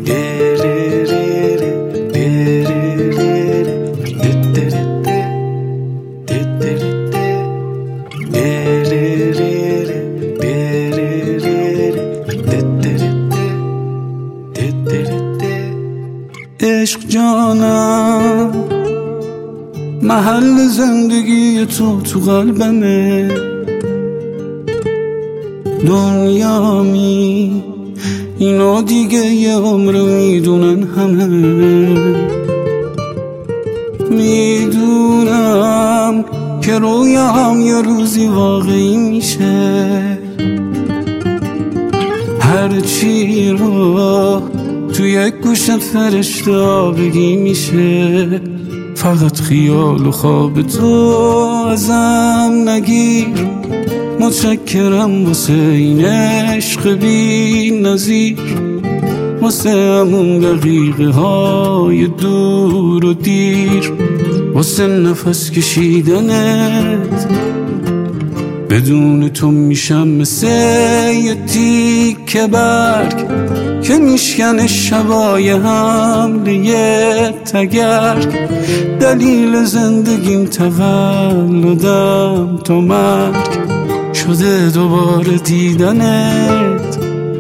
عشق جانم محل زندگی تو قلبمه، دنیامی اینو دیگه یه عمر میدونن همه. میدونم که رویاهم یه روزی واقعی میشه، هرچی رو تو یک گوشه فرشته بگی میشه. فقط خیال و خواب تو ازم نگیر، متشکرم واسه این عشق بی نظیر، واسه همون دقیقه های دور و دیر، واسه نفس کشیدنت. بدون تو میشم مثل یه تیکه برگ که میشکنه شبای حمله تگرگ. دلیل زندگیم تولدم تا مرگ شده دوباره دیدنت.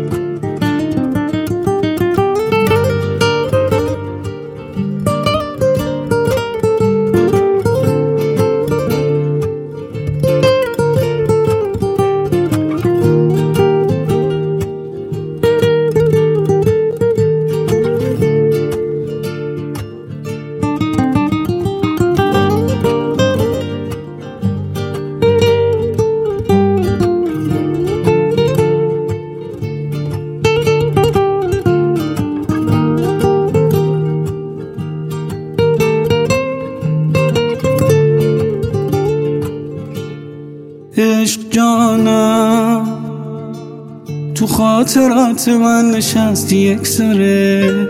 عشق جانم تو خاطرات من نشستی یک سره،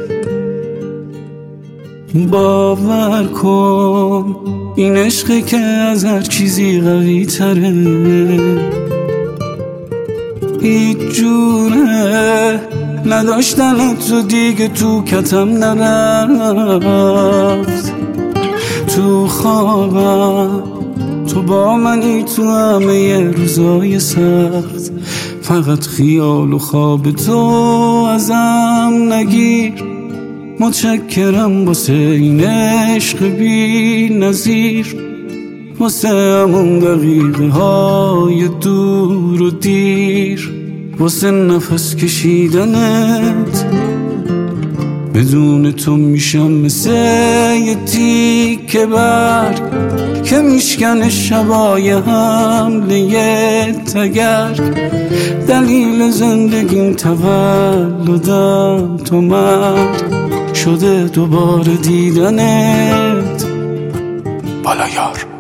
باور کن این عشقی که از هر چیزی قوی تره. هیچ جوره نداشتنت تو دیگه تو کتم نرفت. تو خوابم تو با منی تو همه ی روزای سخت، فقط خیال و خواب تو ازم نگیر. متشکرم واسه این عشق بی نظیر، واسه همون دقیقه های دور و دیر، واسه نفس کشیدنت. بدون تو میشم مثل یه تیکه برگ که میشکنه شبای حمله تگرگ. دلیل زندگیم تولدم تا مرگ شده دوباره دیدنت. بالا یار.